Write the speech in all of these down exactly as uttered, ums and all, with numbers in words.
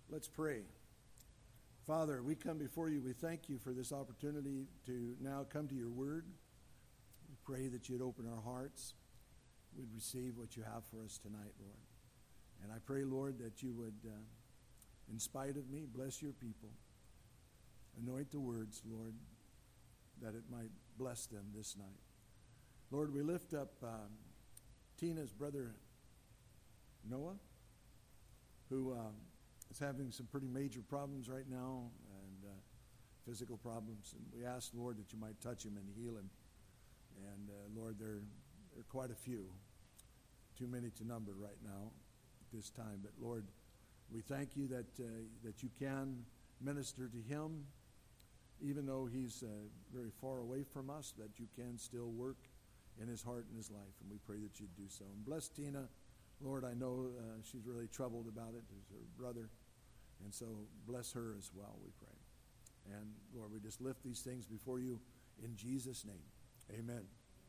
Let's pray. Father, we come before you. We thank you for this opportunity to now come to your word. We pray that you'd open our hearts. We'd receive what you have for us tonight, Lord. And I pray, Lord, that you would, uh, in spite of me, bless your people. Anoint the words, Lord, that it might bless them this night. Lord, we lift up um, Tina's brother, Noah, who um, is having some pretty major problems right now, and uh, physical problems. And we ask, Lord, that you might touch him and heal him. And, uh, Lord, there, there are quite a few, too many to number right now at this time. But, Lord, we thank you that, uh, that you can minister to him, even though he's uh, very far away from us, that you can still work in his heart and his life. And we pray that you'd do so. And bless Tina. Lord, I know uh, she's really troubled about it as her brother. And so bless her as well, we pray. And, Lord, we just lift these things before you in Jesus' name. Amen.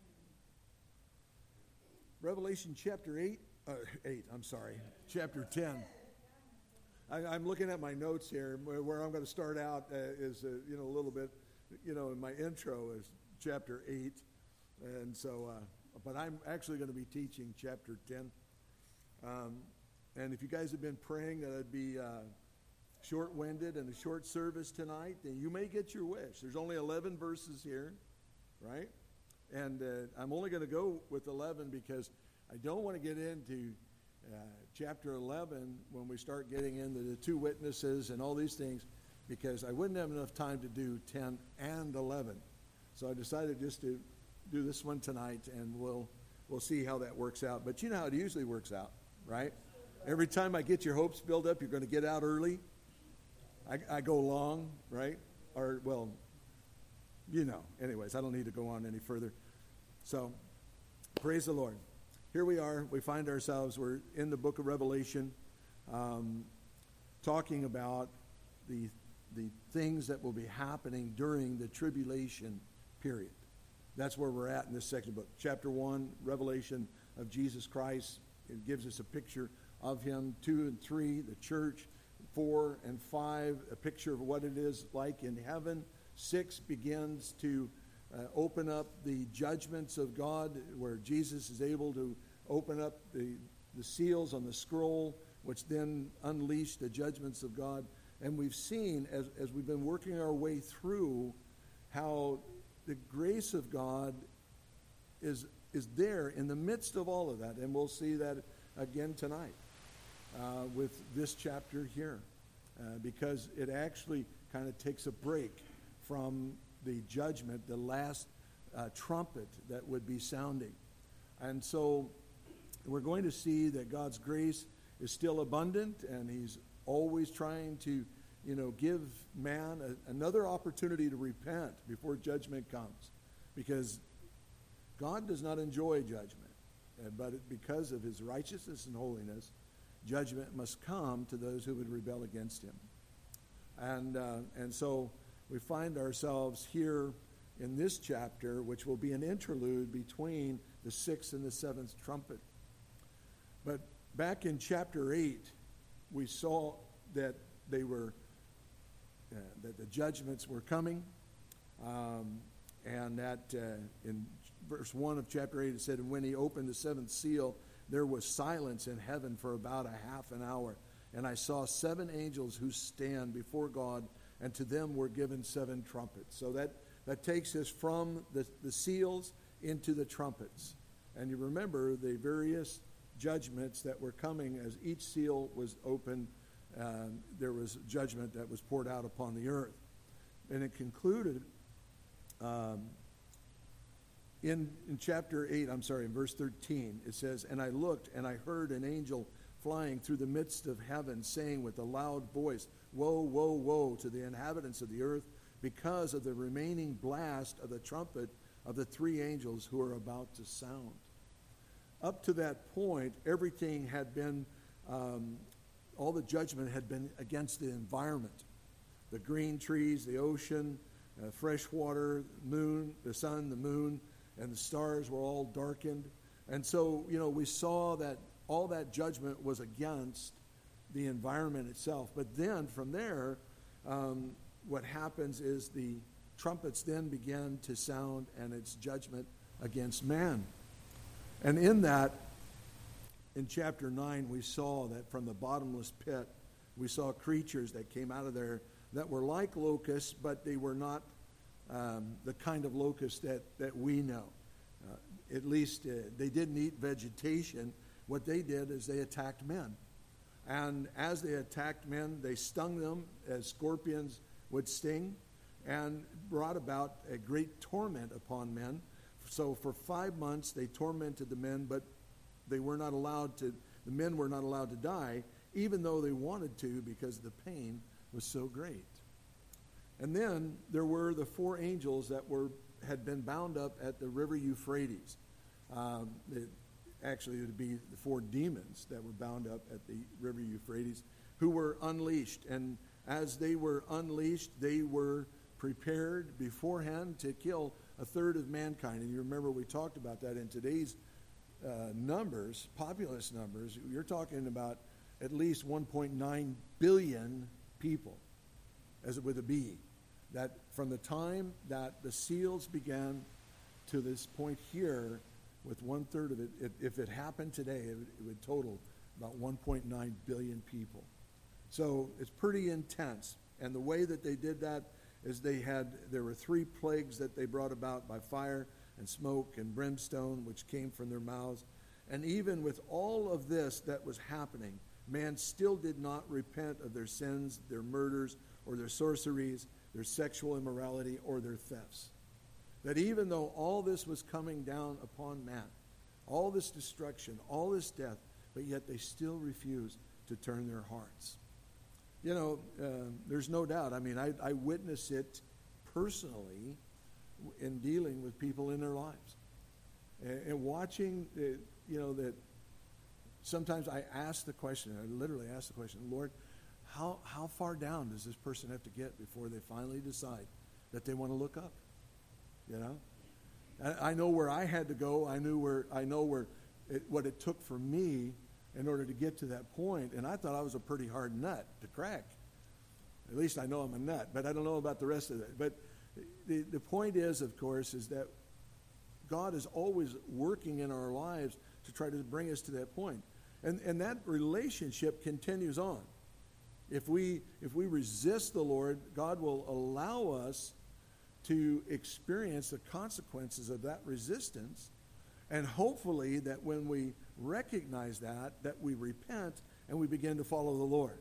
Revelation chapter eight, uh, eight, I'm sorry, chapter ten. I, I'm looking at my notes here. Where I'm going to start out uh, is, uh, you know, a little bit, you know, in my intro is chapter eight. And so, uh, but I'm actually going to be teaching chapter ten. Um, and if you guys have been praying that I'd be uh, short-winded and a short service tonight, then you may get your wish. There's only eleven verses here, right? And uh, I'm only going to go with eleven because I don't want to get into uh, chapter eleven when we start getting into the two witnesses and all these things, because I wouldn't have enough time to do ten and eleven. So I decided just to do this one tonight, and we'll we'll see how that works out. But you know how it usually works out, right? Every time I get your hopes built up, you're going to get out early. I, I go long, right? Or, well, you know. Anyways, I don't need to go on any further. So, praise the Lord. Here we are. We find ourselves, we're in the book of Revelation, um, talking about the the things that will be happening during the tribulation period. That's where we're at in this second book. Chapter one, Revelation of Jesus Christ. It gives us a picture of him. Two and three, the church. Four and five, a picture of what it is like in heaven. Six begins to uh, open up the judgments of God, where Jesus is able to open up the, the seals on the scroll, which then unleash the judgments of God. And we've seen, as, as we've been working our way through, how the grace of God is is there in the midst of all of that. And we'll see that again tonight uh, with this chapter here, uh, because it actually kind of takes a break from the judgment, the last uh, trumpet that would be sounding. And so we're going to see that God's grace is still abundant, and he's always trying to, you know, give man a, another opportunity to repent before judgment comes, because God does not enjoy judgment, uh, but it, because of his righteousness and holiness, judgment must come to those who would rebel against him. And uh, and so we find ourselves here in this chapter, which will be an interlude between the sixth and the seventh trumpet. But back in chapter eight, we saw that they were uh, that the judgments were coming, um, and that uh, in verse one of chapter eight it said, "And when he opened the seventh seal, there was silence in heaven for about a half an hour. And I saw seven angels who stand before God, and to them were given seven trumpets." So that, that takes us from the, the seals into the trumpets. And you remember the various judgments that were coming as each seal was opened. Um, there was judgment that was poured out upon the earth. And it concluded um, in, in chapter eight, I'm sorry, in verse thirteen, it says, "And I looked, and I heard an angel flying through the midst of heaven, saying with a loud voice, 'Woe, woe, woe to the inhabitants of the earth, because of the remaining blast of the trumpet of the three angels who are about to sound.'" Up to that point, everything had been, um, all the judgment had been against the environment. The green trees, the ocean, uh, fresh water, moon, the sun, the moon, and the stars were all darkened. And so, you know, we saw that all that judgment was against the environment itself. But then from there, um, what happens is the trumpets then begin to sound, and it's judgment against man. And in that, in chapter nine, we saw that from the bottomless pit, we saw creatures that came out of there that were like locusts, but they were not um, the kind of locusts that, that we know. Uh, at least uh, they didn't eat vegetation. What they did is they attacked men. And as they attacked men, they stung them as scorpions would sting, and brought about a great torment upon men. So for five months they tormented the men, but they were not allowed to, the men were not allowed to die, even though they wanted to, because the pain was so great. And then there were the four angels that were had been bound up at the river Euphrates. Um, it, actually, it would be the four demons that were bound up at the river Euphrates, who were unleashed. And as they were unleashed, they were prepared beforehand to kill a third of mankind. And you remember we talked about that in today's uh, numbers, populous numbers. You're talking about at least one point nine billion people, as with a B. That from the time that the seals began to this point here, with one third of it, it if it happened today, it would, it would total about one point nine billion people. So it's pretty intense. And the way that they did that is they had, there were three plagues that they brought about by fire and smoke and brimstone, which came from their mouths. And even with all of this that was happening, man still did not repent of their sins, their murders, or their sorceries, their sexual immorality, or their thefts. That even though all this was coming down upon man, all this destruction, all this death, but yet they still refused to turn their hearts. You know, uh, there's no doubt. I mean, I, I witness it personally in dealing with people in their lives. And, and watching, the, you know, that sometimes I ask the question, I literally ask the question, Lord, how, how far down does this person have to get before they finally decide that they want to look up? You know? I, I know where I had to go. I knew where, I know where it, what it took for me in order to get to that point, and I thought I was a pretty hard nut to crack. At least I know I'm a nut, but I don't know about the rest of it. But the, the point is, of course, is that God is always working in our lives to try to bring us to that point. And, and that relationship continues on. If we, if we resist the Lord, God will allow us to experience the consequences of that resistance. And hopefully that when we recognize that, that we repent and we begin to follow the Lord.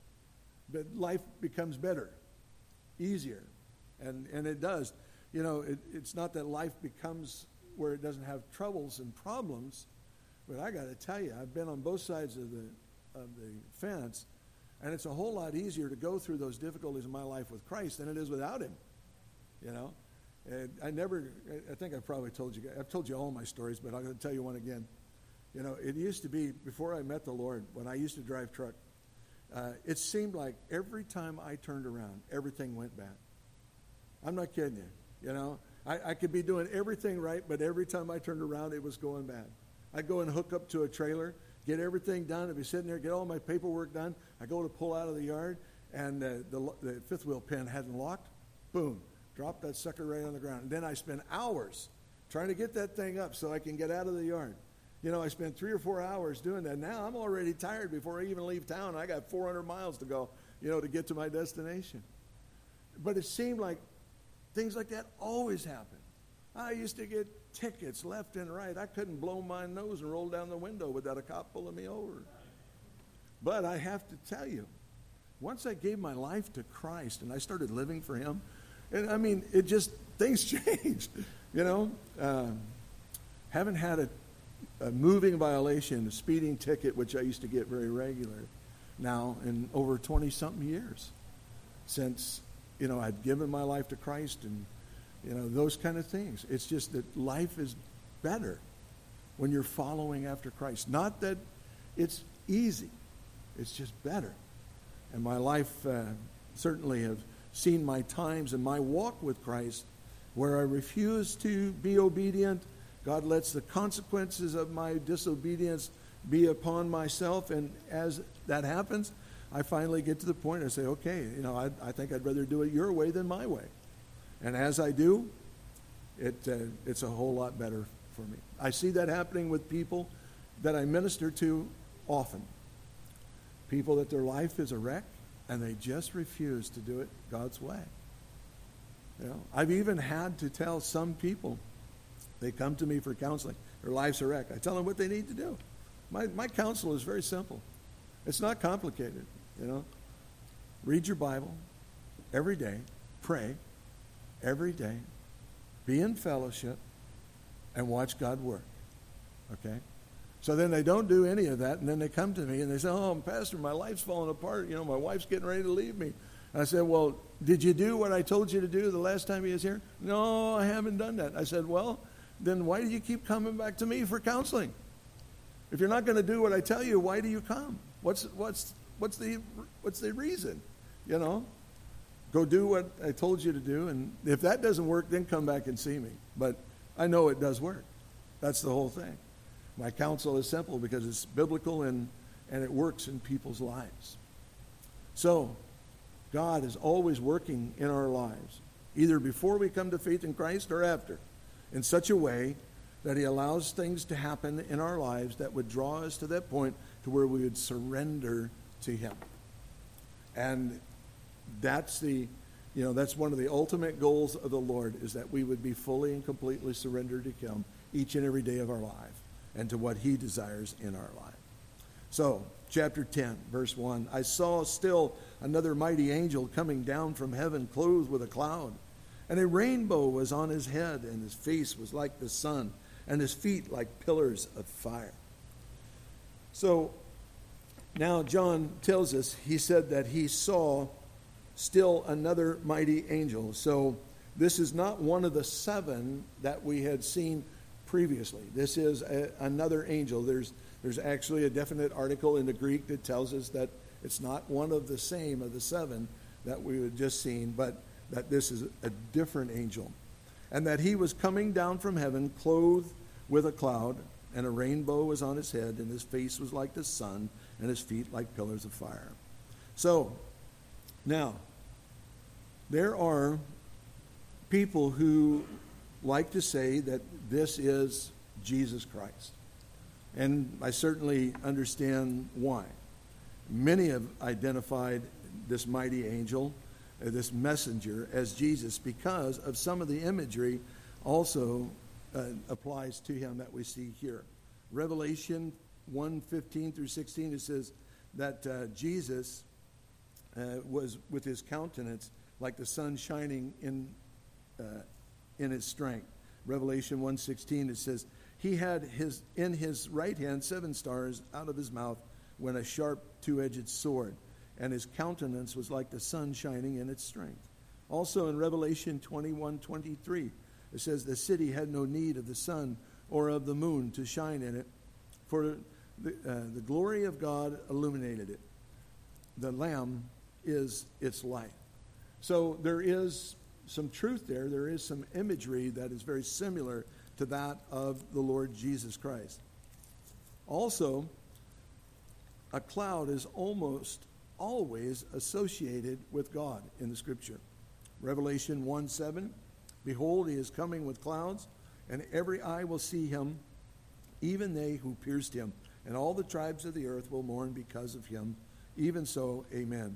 But life becomes better, easier. And and it does. You know, it, it's not that life becomes where it doesn't have troubles and problems, but I got to tell you, I've been on both sides of the of the fence, and it's a whole lot easier to go through those difficulties in my life with Christ than it is without Him. You know? And I never, I think I probably told you, I've told you all my stories, but I'm going to tell you one again. You know, it used to be, before I met the Lord, when I used to drive truck, uh, it seemed like every time I turned around, everything went bad. I'm not kidding you. You know, I, I could be doing everything right, but every time I turned around, it was going bad. I'd go and hook up to a trailer, get everything done. I'd be sitting there, get all my paperwork done. I go to pull out of the yard, and uh, the, the fifth wheel pin hadn't locked. Boom. Drop that sucker right on the ground. And then I spend hours trying to get that thing up so I can get out of the yard. You know, I spent three or four hours doing that. Now I'm already tired before I even leave town. I got four hundred miles to go, you know, to get to my destination. But it seemed like things like that always happen. I used to get tickets left and right. I couldn't blow my nose and roll down the window without a cop pulling me over. But I have to tell you, once I gave my life to Christ and I started living for Him, and I mean, it just, things changed, you know. Um, haven't had a, a moving violation, a speeding ticket, which I used to get very regular now in over twenty-something years since, you know, I'd given my life to Christ and, you know, those kind of things. It's just that life is better when you're following after Christ. Not that it's easy. It's just better. And my life uh, certainly have seen my times and my walk with Christ where I refuse to be obedient. God lets the consequences of my disobedience be upon myself, and as that happens, I finally get to the point I say, okay, you know, I, I think I'd rather do it your way than my way. And as I do, it uh, it's a whole lot better for me. I see that happening with people that I minister to often. People that their life is a wreck, and they just refuse to do it God's way. You know, I've even had to tell some people, they come to me for counseling, their life's a wreck. I tell them what they need to do. My my counsel is very simple. It's not complicated, you know. Read your Bible every day, pray every day, be in fellowship, and watch God work. Okay? So then they don't do any of that, and then they come to me and they say, oh, Pastor, my life's falling apart. You know, my wife's getting ready to leave me. And I said, well, did you do what I told you to do the last time he was here? No, I haven't done that. I said, well, then why do you keep coming back to me for counseling? If you're not going to do what I tell you, why do you come? What's what's what's the what's the reason? You know, go do what I told you to do, and if that doesn't work, then come back and see me. But I know it does work. That's the whole thing. My counsel is simple because it's biblical and and it works in people's lives. So, God is always working in our lives, either before we come to faith in Christ or after, in such a way that he allows things to happen in our lives that would draw us to that point to where we would surrender to him. And that's the, you know, that's one of the ultimate goals of the Lord, is that we would be fully and completely surrendered to him each and every day of our life and to what he desires in our life. So, chapter ten, verse one, I saw still another mighty angel coming down from heaven, clothed with a cloud. And a rainbow was on his head, and his face was like the sun, and his feet like pillars of fire. So now John tells us, he said that he saw still another mighty angel. So this is not one of the seven that we had seen previously. This is a, another angel. There's there's actually a definite article in the Greek that tells us that it's not one of the same of the seven that we had just seen, but that this is a different angel. And that he was coming down from heaven clothed with a cloud, and a rainbow was on his head, and his face was like the sun, and his feet like pillars of fire. So, now, there are people who like to say that this is Jesus Christ. And I certainly understand why. Many have identified this mighty angel, uh, this messenger, as Jesus because of some of the imagery also uh, applies to him that we see here. Revelation one fifteen through sixteen, it says that uh, Jesus uh, was with his countenance like the sun shining in uh, in his strength. Revelation one sixteen, it says, he had his in his right hand seven stars, out of his mouth went a sharp two-edged sword, and his countenance was like the sun shining in its strength. Also in Revelation twenty-one twenty-three, it says, the city had no need of the sun or of the moon to shine in it, for the, uh, the glory of God illuminated it. The Lamb is its light. So there is some truth there. There is some imagery that is very similar to that of the Lord Jesus Christ. Also, a cloud is almost always associated with God in the Scripture. Revelation one seven, behold, he is coming with clouds, and every eye will see him, even they who pierced him, and all the tribes of the earth will mourn because of him. Even so, amen.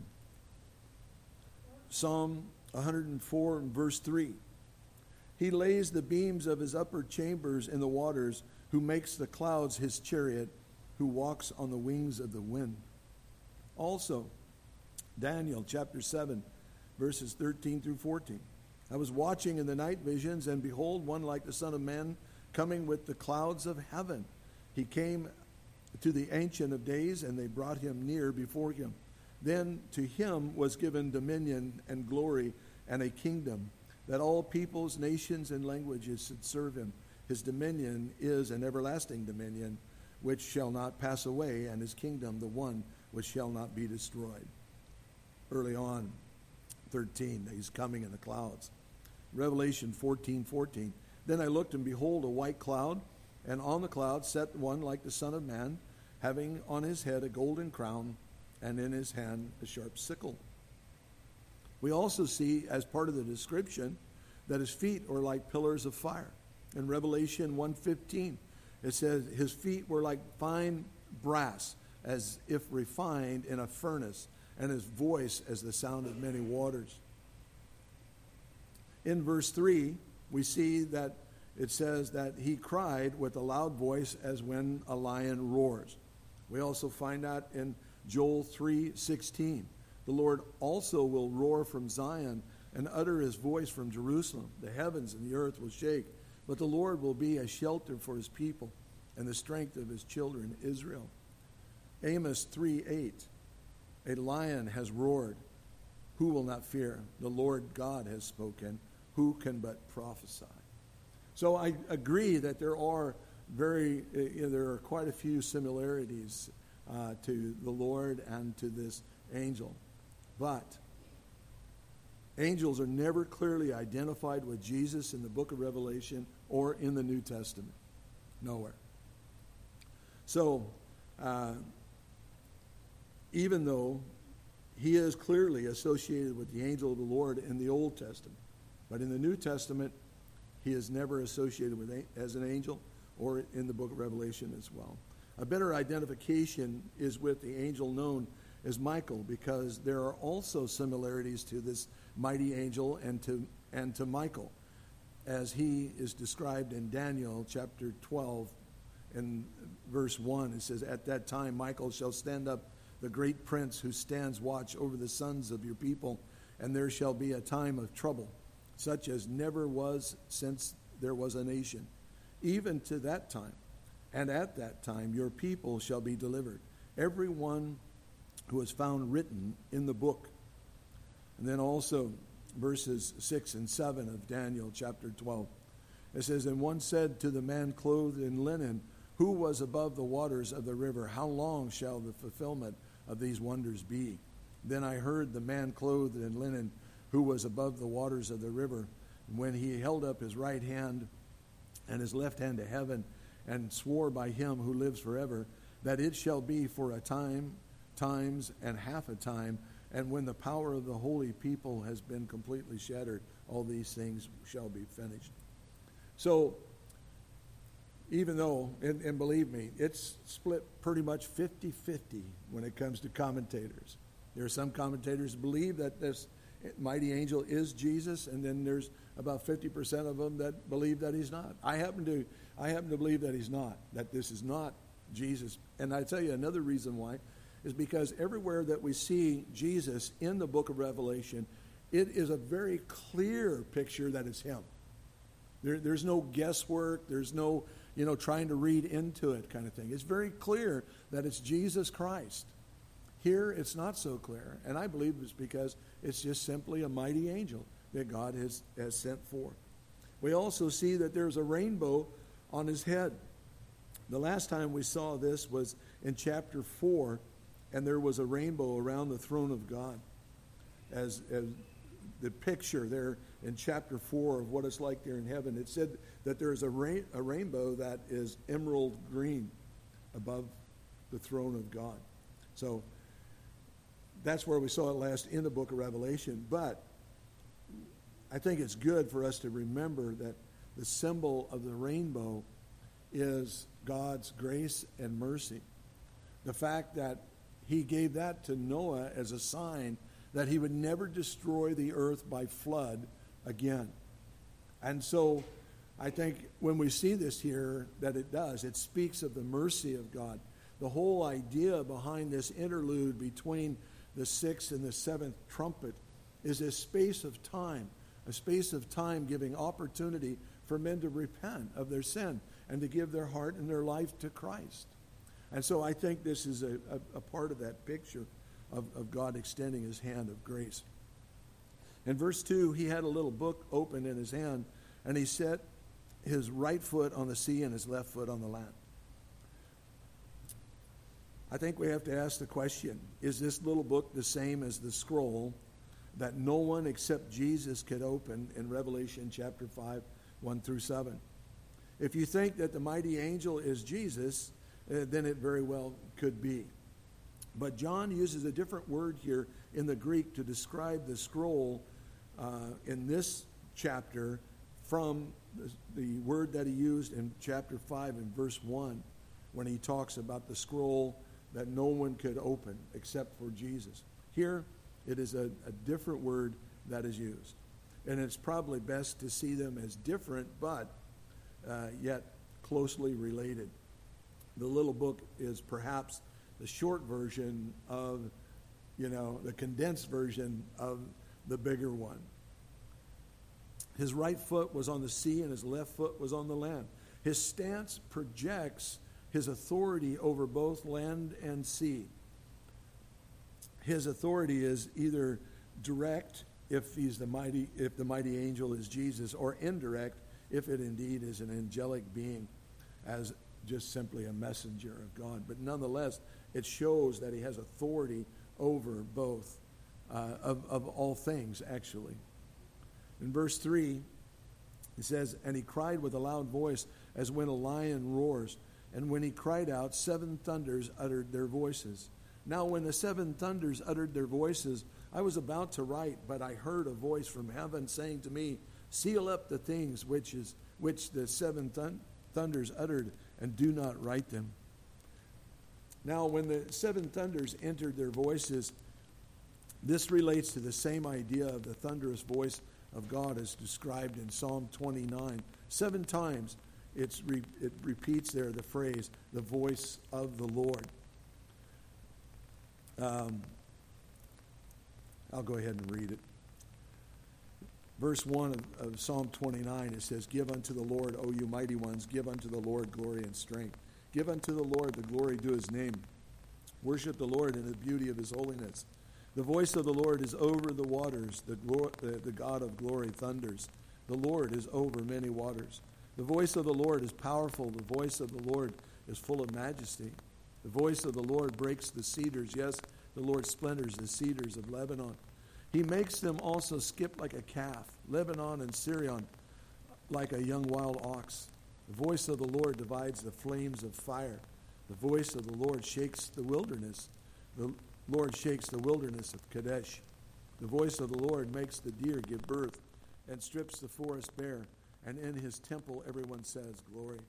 Psalm one hundred four, verse three. He lays the beams of his upper chambers in the waters, who makes the clouds his chariot, who walks on the wings of the wind. Also, Daniel chapter seven, verses thirteen through fourteen. I was watching in the night visions, and behold, one like the Son of Man coming with the clouds of heaven. He came to the Ancient of Days, and they brought him near before him. Then to him was given dominion and glory and a kingdom, that all peoples, nations, and languages should serve him. His dominion is an everlasting dominion, which shall not pass away, and his kingdom the one which shall not be destroyed. Early on, thirteen, he's coming in the clouds. Revelation fourteen fourteen. Then I looked, and behold, a white cloud, and on the cloud sat one like the Son of Man, having on his head a golden crown, and in his hand a sharp sickle. We also see, as part of the description, that his feet were like pillars of fire. In Revelation one fifteen, it says, his feet were like fine brass, as if refined in a furnace, and his voice as the sound of many waters. In verse three, we see that it says that he cried with a loud voice as when a lion roars. We also find that in Joel three sixteen. The Lord also will roar from Zion and utter his voice from Jerusalem. The heavens and the earth will shake, but the Lord will be a shelter for his people and the strength of his children Israel. Amos three eight. A lion has roared. Who will not fear? The Lord God has spoken. Who can but prophesy? So I agree that there are very, uh, there are quite a few similarities uh, to the Lord and to this angel. But angels are never clearly identified with Jesus in the book of Revelation or in the New Testament. Nowhere. So, uh, even though he is clearly associated with the angel of the Lord in the Old Testament, but in the New Testament, he is never associated with a, as an angel, or in the book of Revelation as well. A better identification is with the angel known as Michael, because there are also similarities to this mighty angel and to and to Michael, as he is described in Daniel chapter twelve in verse one. It says, "At that time Michael shall stand up, the great prince who stands watch over the sons of your people, and there shall be a time of trouble, such as never was since there was a nation, even to that time. And at that time your people shall be delivered, every one who is found written in the book." And then also verses six and seven of Daniel chapter twelve. It says, "And one said to the man clothed in linen, who was above the waters of the river, how long shall the fulfillment of these wonders be? Then I heard the man clothed in linen, who was above the waters of the river, when he held up his right hand and his left hand to heaven, and swore by him who lives forever, that it shall be for a time, times, and half a time, and when the power of the holy people has been completely shattered, all these things shall be finished." So, even though, and, and believe me, it's split pretty much fifty-fifty when it comes to commentators. There are some commentators who believe that this mighty angel is Jesus, and then there's about fifty percent of them that believe that he's not. I happen to I happen to believe that he's not, that this is not Jesus. And I tell you another reason why is because everywhere that we see Jesus in the book of Revelation, it is a very clear picture that it's him. There, there's no guesswork. There's no, you know, trying to read into it kind of thing. It's very clear that it's Jesus Christ. Here, it's not so clear, and I believe it's because it's just simply a mighty angel that God has, has sent forth. We also see that there's a rainbow on his head. The last time we saw this was in chapter four, and there was a rainbow around the throne of God. As, as the picture there in chapter four of what it's like there in heaven, it said that there's a, rain, a rainbow that is emerald green above the throne of God. So that's where we saw it last in the book of Revelation. But I think it's good for us to remember that the symbol of the rainbow is God's grace and mercy. The fact that he gave that to Noah as a sign that he would never destroy the earth by flood again. And so I think when we see this here, that it does. It speaks of the mercy of God. The whole idea behind this interlude between the sixth and the seventh trumpet is a space of time, a space of time giving opportunity for men to repent of their sin and to give their heart and their life to Christ. And so I think this is a, a, a part of that picture of, of God extending his hand of grace. In verse two, he had a little book open in his hand, and he set his right foot on the sea and his left foot on the land. I think we have to ask the question, is this little book the same as the scroll that no one except Jesus could open in Revelation chapter five, one through seven? If you think that the mighty angel is Jesus, uh, then it very well could be. But John uses a different word here in the Greek to describe the scroll uh, in this chapter from the, the word that he used in chapter five and verse one when he talks about the scroll that no one could open except for Jesus. Here, it is a, a different word that is used. And it's probably best to see them as different, but uh, yet closely related. The little book is perhaps the short version of, you know, the condensed version of the bigger one. His right foot was on the sea and his left foot was on the land. His stance projects his authority over both land and sea. His authority is either direct if he's the mighty, if the mighty angel is Jesus, or indirect if it indeed is an angelic being, as just simply a messenger of God. But nonetheless, it shows that he has authority over both uh, of, of all things, actually. In verse three, it says, "And he cried with a loud voice as when a lion roars. And when he cried out, seven thunders uttered their voices. Now when the seven thunders uttered their voices, I was about to write, but I heard a voice from heaven saying to me, Seal up the things which is which the seven thun- thunders uttered, and do not write them." Now when the seven thunders entered their voices, this relates to the same idea of the thunderous voice of God as described in Psalm twenty-nine. Seven times It's re, it repeats there the phrase, the voice of the Lord. Um, I'll go ahead and read it. Verse one of, of Psalm twenty-nine, it says, "Give unto the Lord, O you mighty ones, give unto the Lord glory and strength. Give unto the Lord the glory due his name. Worship the Lord in the beauty of his holiness. The voice of the Lord is over the waters. The, glor- the, the God of glory thunders. The Lord is over many waters. The voice of the Lord is powerful. The voice of the Lord is full of majesty. The voice of the Lord breaks the cedars. Yes, the Lord splendors the cedars of Lebanon. He makes them also skip like a calf, Lebanon and Syrian like a young wild ox. The voice of the Lord divides the flames of fire. The voice of the Lord shakes the wilderness. The Lord shakes the wilderness of Kadesh. The voice of the Lord makes the deer give birth and strips the forest bare. And in his temple everyone says, Glory.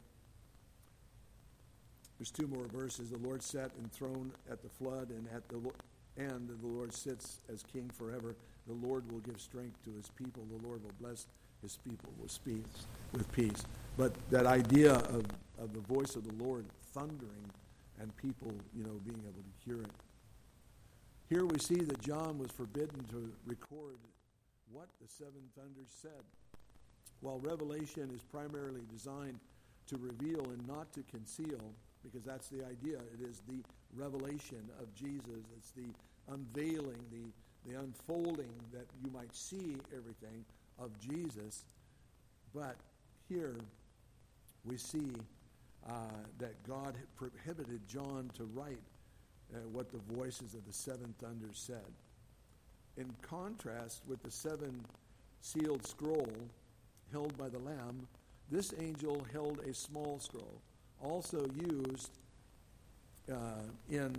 There's two more verses. The Lord sat enthroned at the flood, and at the end the Lord sits as king forever. The Lord will give strength to his people. The Lord will bless his people with peace. With peace. But that idea of, of the voice of the Lord thundering and people, you know, being able to hear it. Here we see that John was forbidden to record what the seven thunders said. While Revelation is primarily designed to reveal and not to conceal, because that's the idea, it is the revelation of Jesus. It's the unveiling, the, the unfolding that you might see everything of Jesus. But here we see uh, that God prohibited John to write uh, what the voices of the seven thunders said. In contrast with the seven sealed scroll held by the Lamb, this angel held a small scroll, also used uh, in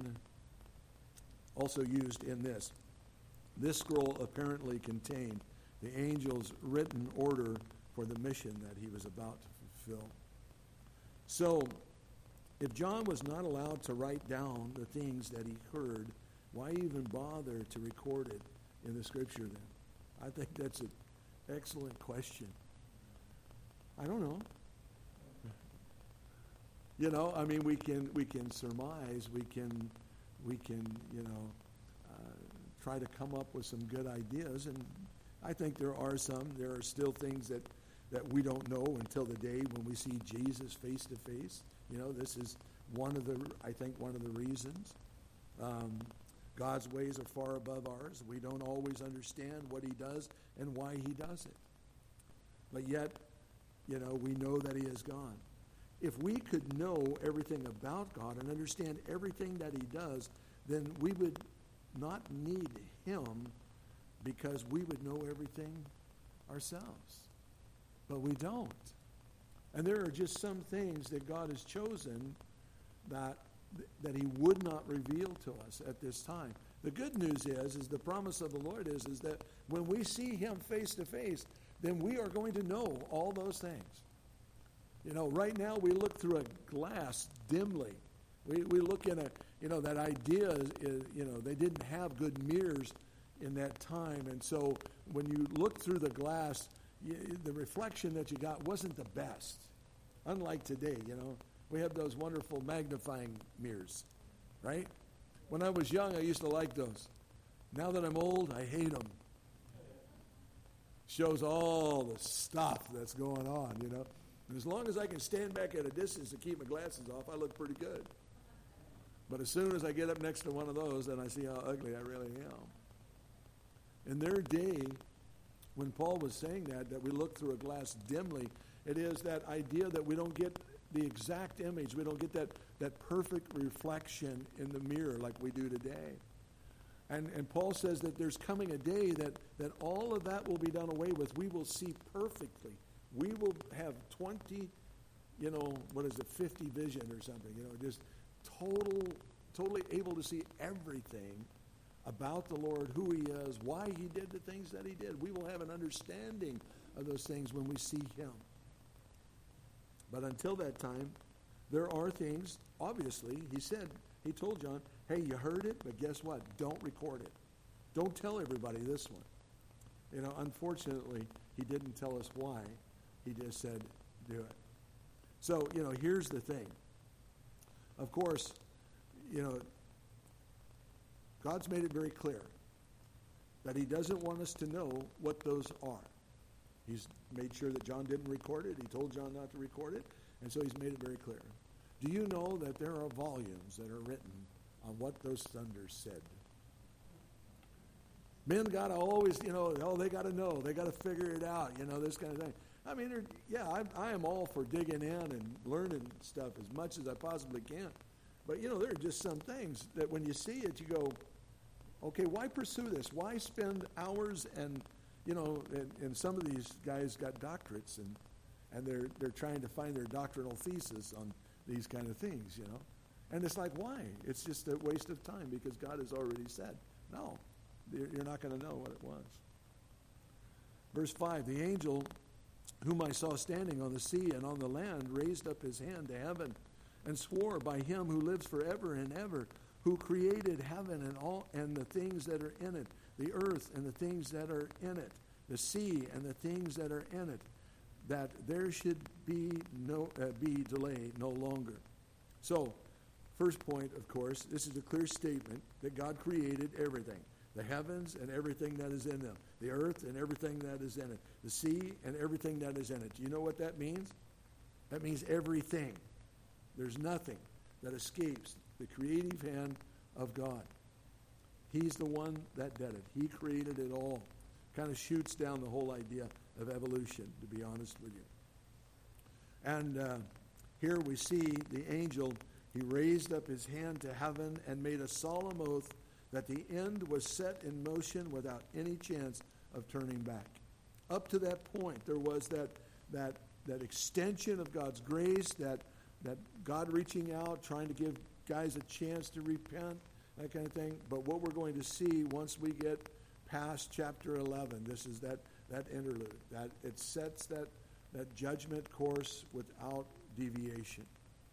also used in this. This scroll apparently contained the angel's written order for the mission that he was about to fulfill. So, if John was not allowed to write down the things that he heard, why even bother to record it in the Scripture then? I think that's an excellent question. I don't know. You know, I mean, we can we can surmise, we can we can you know uh, try to come up with some good ideas, and I think there are some. There are still things that, that we don't know until the day when we see Jesus face to face. You know, this is one of the I think one of the reasons. Um, God's ways are far above ours. We don't always understand what he does and why he does it, but yet, you know, we know that he is God. If we could know everything about God and understand everything that he does, then we would not need him because we would know everything ourselves. But we don't. And there are just some things that God has chosen that th- that he would not reveal to us at this time. The good news is, is the promise of the Lord is, is that when we see him face to face, then we are going to know all those things. You know, right now we look through a glass dimly. We we look in a, you know, that idea is, is, you know, they didn't have good mirrors in that time. And so when you look through the glass, you, the reflection that you got wasn't the best. Unlike today, you know, we have those wonderful magnifying mirrors, right? When I was young, I used to like those. Now that I'm old, I hate them. Shows all the stuff that's going on, you know. And as long as I can stand back at a distance to keep my glasses off, I look pretty good. But as soon as I get up next to one of those, then I see how ugly I really am. In their day, when Paul was saying that, that we look through a glass dimly, it is that idea that we don't get the exact image. We don't get that, that perfect reflection in the mirror like we do today. And, and Paul says that there's coming a day that, that all of that will be done away with. We will see perfectly. We will have twenty, you know, what is it, fifty vision or something, you know, just total, totally able to see everything about the Lord, who he is, why he did the things that he did. We will have an understanding of those things when we see him. But until that time, there are things, obviously, he said, he told John, hey, you heard it, but guess what? Don't record it. Don't tell everybody this one. You know, unfortunately, he didn't tell us why. He just said, do it. So, you know, here's the thing. Of course, you know, God's made it very clear that he doesn't want us to know what those are. He's made sure that John didn't record it. He told John not to record it, and so he's made it very clear. Do you know that there are volumes that are written on what those thunders said? Men got to always, you know, oh, they got to know. They got to figure it out, you know, this kind of thing. I mean, yeah, I, I am all for digging in and learning stuff as much as I possibly can. But, you know, there are just some things that when you see it, you go, okay, why pursue this? Why spend hours and, you know, and, and some of these guys got doctorates and, and they're they're trying to find their doctrinal thesis on these kind of things, you know. And it's like, why? It's just a waste of time because God has already said, no, you're not going to know what it was. Verse five, the angel whom I saw standing on the sea and on the land raised up his hand to heaven and swore by him who lives forever and ever, who created heaven and all and the things that are in it, the earth and the things that are in it, the sea and the things that are in it, that there should be no uh, be delay no longer. So, first point, of course, this is a clear statement that God created everything. The heavens and everything that is in them. The earth and everything that is in it. The sea and everything that is in it. Do you know what that means? That means everything. There's nothing that escapes the creative hand of God. He's the one that did it. He created it all. Kind of shoots down the whole idea of evolution, to be honest with you. And uh, here we see the angel, he raised up his hand to heaven and made a solemn oath that the end was set in motion without any chance of turning back. Up to that point, there was that that that extension of God's grace, that that God reaching out, trying to give guys a chance to repent, that kind of thing. But what we're going to see once we get past chapter eleven, this is that that interlude, that it sets that that judgment course without deviation.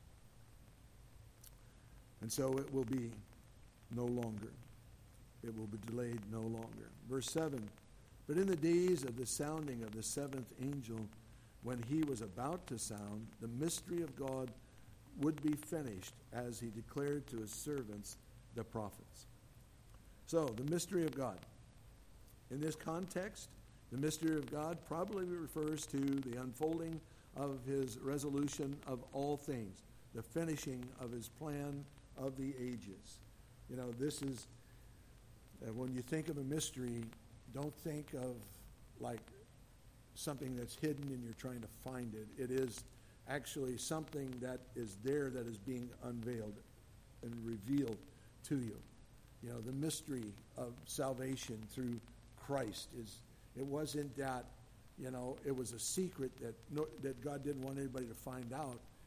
And so it will be no longer. It will be delayed no longer. Verse seven, but in the days of the sounding of the seventh angel, when he was about to sound, the mystery of God would be finished, as he declared to his servants, the prophets. So, the mystery of God. In this context, the mystery of God probably refers to the unfolding of his resolution of all things, the finishing of his plan of the ages. You know, this is, uh, when you think of a mystery, don't think of like something that's hidden and you're trying to find it. It is actually something that is there that is being unveiled and revealed to you. You know, the mystery of salvation through Christ is, it wasn't that, you know, it was a secret that no, that God didn't want anybody to find out.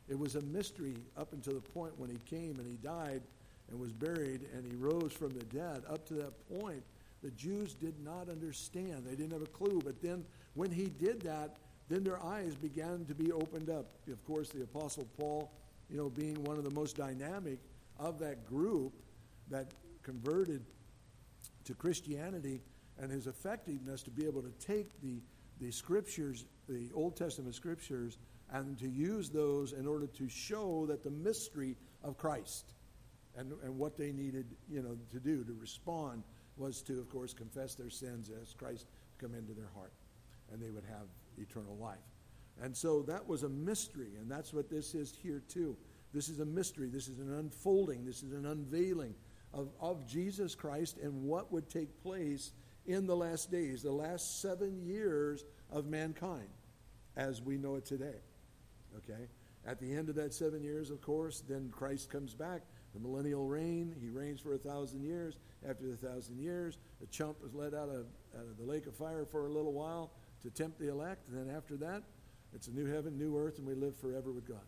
It was a mystery up until the point when he came and he died and was buried and he rose from the dead. Up to that point, the Jews did not understand. They didn't have a clue. But then when he did that, then their eyes began to be opened up. Of course, the Apostle Paul, you know, being one of the most dynamic of that group that converted to Christianity, and his effectiveness to be able to take the, the scriptures, the Old Testament scriptures, and to use those in order to show that the mystery of Christ and, and what they needed, you know, to do, to respond, was to, of course, confess their sins as Christ come into their heart, and they would have eternal life. And so that was a mystery, and that's what this is here too. This is a mystery. This is an unfolding. This is an unveiling of, of Jesus Christ and what would take place in the last days, the last seven years of mankind as we know it today. Okay? At the end of that seven years, of course, then Christ comes back, the millennial reign. He reigns for a thousand years. After the thousand years, the chump is let out of, out of the lake of fire for a little while to tempt the elect. And then after that, it's a new heaven, new earth, and we live forever with God.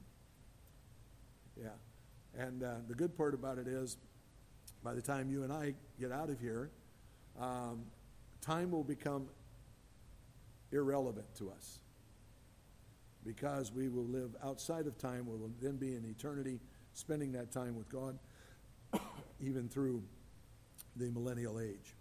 Yeah. And uh, the good part about it is, by the time you and I get out of here, um, time will become irrelevant to us, because we will live outside of time. We will then be in eternity, spending that time with God, even through the millennial age.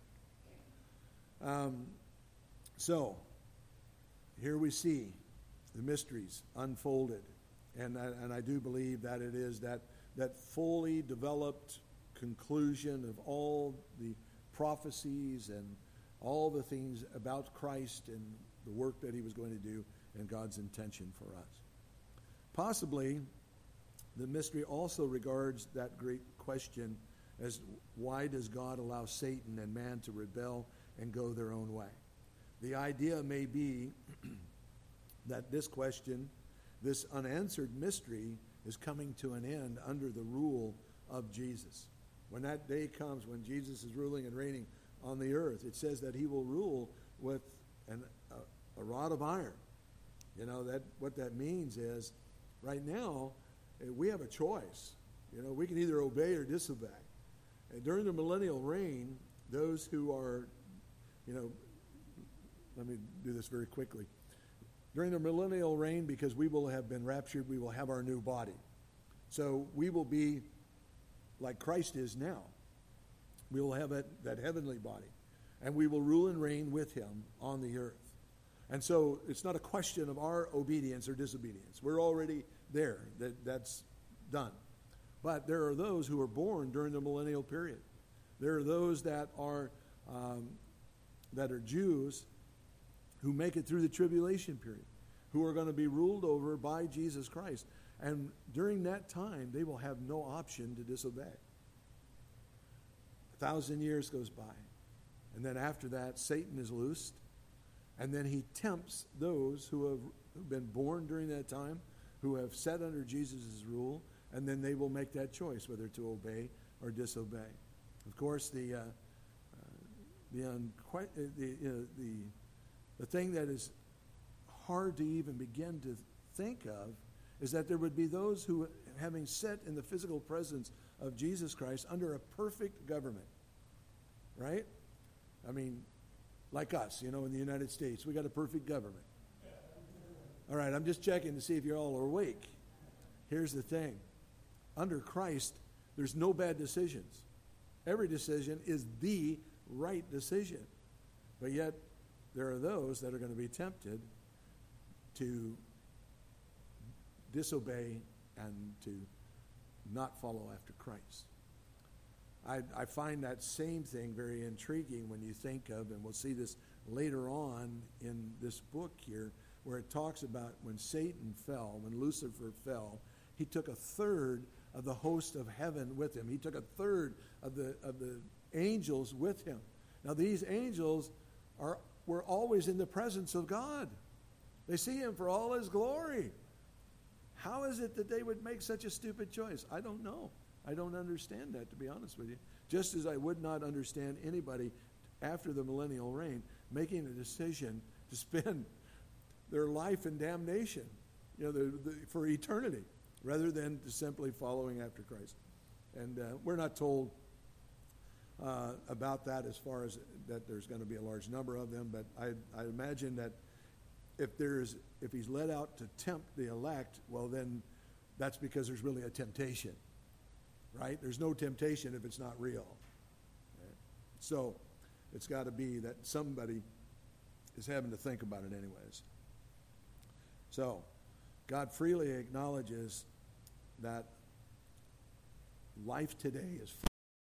Um, so, here we see the mysteries unfolded. And I, and I do believe that it is that, that fully developed conclusion of all the prophecies and all the things about Christ and the work that he was going to do and God's intention for us. Possibly, the mystery also regards that great question as, why does God allow Satan and man to rebel and go their own way? The idea may be that this question, this unanswered mystery, is coming to an end under the rule of Jesus. When that day comes, when Jesus is ruling and reigning on the earth, it says that he will rule with an, a, a rod of iron. You know, that what that means is, right now, we have a choice. You know, we can either obey or disobey. And during the millennial reign, those who are, you know, let me do this very quickly. During the millennial reign, because we will have been raptured, we will have our new body. So we will be like Christ is now. We will have that, that heavenly body. And we will rule and reign with him on the earth. And so it's not a question of our obedience or disobedience. We're already there. That, that's done. But there are those who are born during the millennial period. There are those that are um, that are Jews who make it through the tribulation period, who are going to be ruled over by Jesus Christ. And during that time, they will have no option to disobey. A thousand years goes by. And then after that, Satan is loosed. And then he tempts those who have who've been born during that time, who have sat under Jesus' rule, and then they will make that choice whether to obey or disobey. Of course, the uh, uh, the, unque- the, uh, the the thing that is hard to even begin to think of is that there would be those who, having sat in the physical presence of Jesus Christ under a perfect government, right? I mean, like us, you know, in the United States, we got a perfect government. All right, I'm just checking to see if you all are awake. Here's the thing. Under Christ, there's no bad decisions. Every decision is the right decision. But yet, there are those that are going to be tempted to disobey and to not follow after Christ. I, I find that same thing very intriguing when you think of, and we'll see this later on in this book here, where it talks about when Satan fell, when Lucifer fell, he took a third of the host of heaven with him. He took a third of the of the angels with him. Now these angels are were always in the presence of God. They see him for all his glory. How is it that they would make such a stupid choice? I don't know. I don't understand that, to be honest with you. Just as I would not understand anybody after the millennial reign making a decision to spend their life in damnation, you know, the, the, for eternity. rather than simply following after Christ. And uh, we're not told uh, about that as far as that there's going to be a large number of them, but I, I imagine that if there's if he's led out to tempt the elect, well then that's because there's really a temptation, right? There's no temptation if it's not real. Right? So it's got to be that somebody is having to think about it anyways. So God freely acknowledges that life today is free.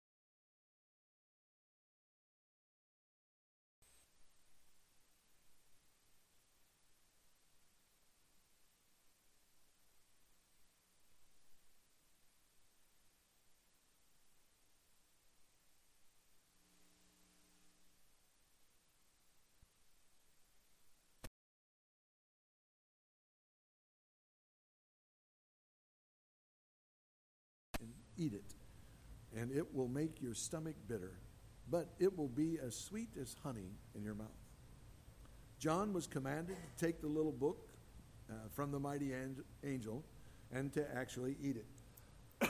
And eat it, and it will make your stomach bitter, but it will be as sweet as honey in your mouth. John was commanded to take the little book uh, from the mighty angel and to actually eat it.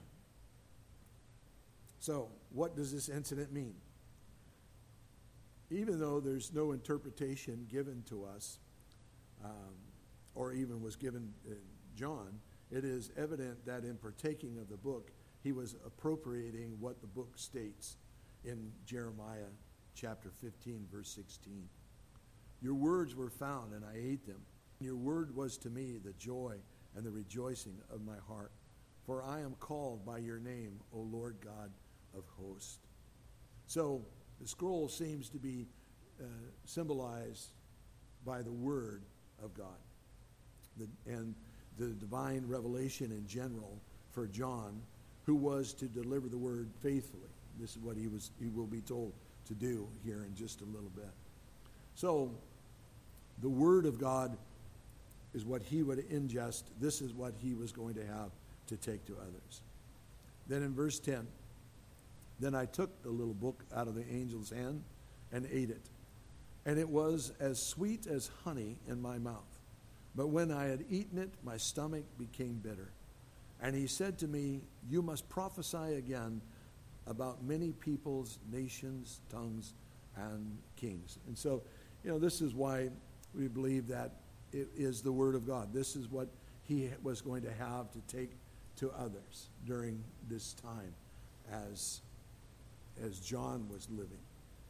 So, what does this incident mean? Even though there's no interpretation given to us, um, or even was given uh, John, it is evident that in partaking of the book, he was appropriating what the book states in Jeremiah chapter fifteen, verse sixteen. Your words were found, and I ate them. Your word was to me the joy and the rejoicing of my heart. For I am called by your name, O Lord God of hosts. So the scroll seems to be uh, symbolized by the word of God. The, and the divine revelation in general for John, who was to deliver the word faithfully. This is what he was he will be told to do here in just a little bit. So the word of God is what he would ingest. This is what he was going to have to take to others. Then in verse ten, then I took the little book out of the angel's hand and ate it. And it was as sweet as honey in my mouth. But when I had eaten it, my stomach became bitter. And he said to me, you must prophesy again about many peoples, nations, tongues, and kings. And so, you know, this is why we believe that it is the word of God. This is what he was going to have to take to others during this time as, as John was living.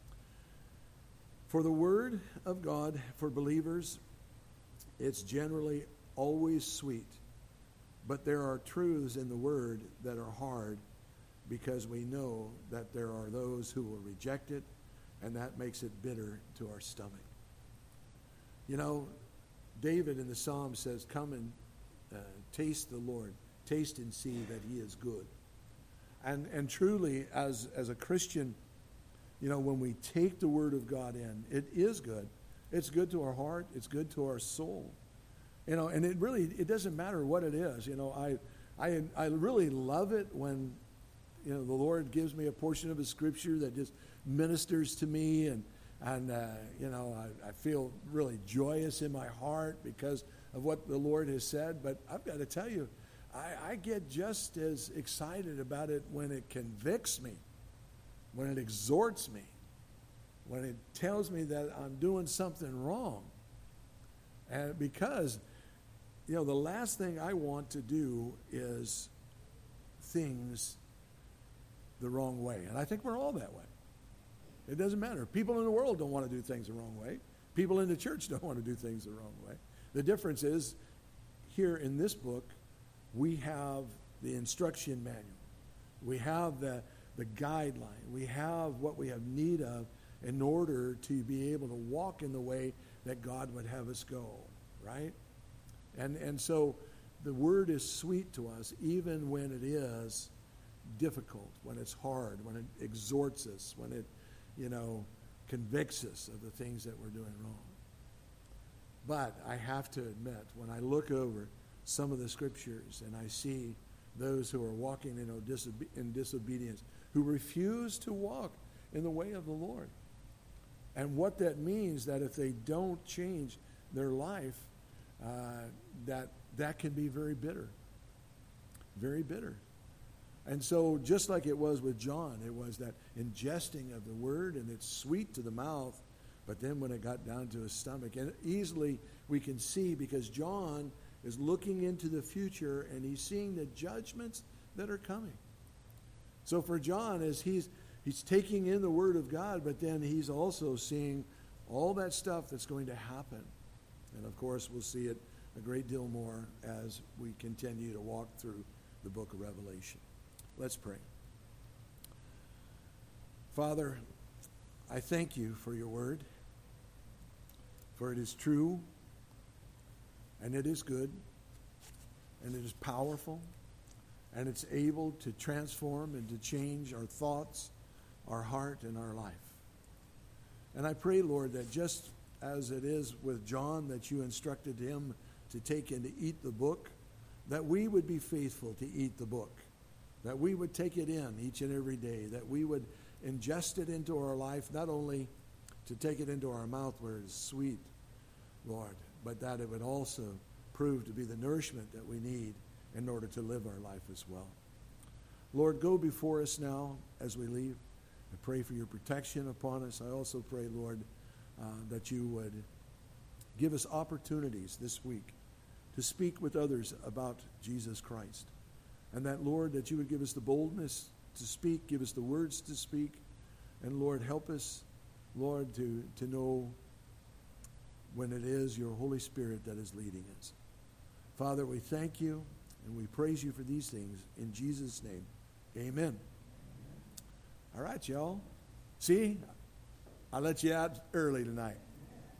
For the word of God for believers, it's generally always sweet. But there are truths in the word that are hard because we know that there are those who will reject it, and that makes it bitter to our stomach. You know, David in the Psalm says, come and uh, taste the Lord. Taste and see that he is good. And and truly, as, as a Christian, you know, when we take the word of God in, it is good. It's good to our heart. It's good to our soul. You know, and it really, it doesn't matter what it is. You know, I, I, I really love it when, you know, the Lord gives me a portion of his scripture that just ministers to me, and, and uh, you know, I, I feel really joyous in my heart because of what the Lord has said. But I've got to tell you, I, I get just as excited about it when it convicts me, when it exhorts me, when it tells me that I'm doing something wrong. And because, you know, the last thing I want to do is things the wrong way. And I think we're all that way. It doesn't matter. People in the world don't want to do things the wrong way. People in the church don't want to do things the wrong way. The difference is, here in this book, we have the instruction manual. We have the, the guideline. We have what we have need of in order to be able to walk in the way that God would have us go, right? And and so the word is sweet to us even when it is difficult, when it's hard, when it exhorts us, when it, you know, convicts us of the things that we're doing wrong. But I have to admit, when I look over some of the scriptures and I see those who are walking in, disobe- in disobedience, who refuse to walk in the way of the Lord, and what that means, that if they don't change their life, uh, that that can be very bitter. very bitter. And so just like it was with John, it was that ingesting of the word, and it's sweet to the mouth, but then when it got down to his stomach, and easily we can see, because John is looking into the future and he's seeing the judgments that are coming. So for John, as he's he's taking in the word of God, but then he's also seeing all that stuff that's going to happen. And of course, we'll see it a great deal more as we continue to walk through the book of Revelation. Let's pray. Father, I thank you for your word, for it is true, and it is good, and it is powerful, and it's able to transform and to change our thoughts, our heart, and our life. And I pray, Lord, that just as it is with John, that you instructed him to take and to eat the book, that we would be faithful to eat the book, that we would take it in each and every day, that we would ingest it into our life, not only to take it into our mouth where it is sweet, Lord, but that it would also prove to be the nourishment that we need in order to live our life as well. Lord, go before us now as we leave. I pray for your protection upon us. I also pray, Lord, uh, that you would give us opportunities this week to speak with others about Jesus Christ. And that, Lord, that you would give us the boldness to speak, give us the words to speak. And, Lord, help us, Lord, to, to know when it is your Holy Spirit that is leading us. Father, we thank you and we praise you for these things. In Jesus' name, amen. All right, y'all. See, I let you out early tonight.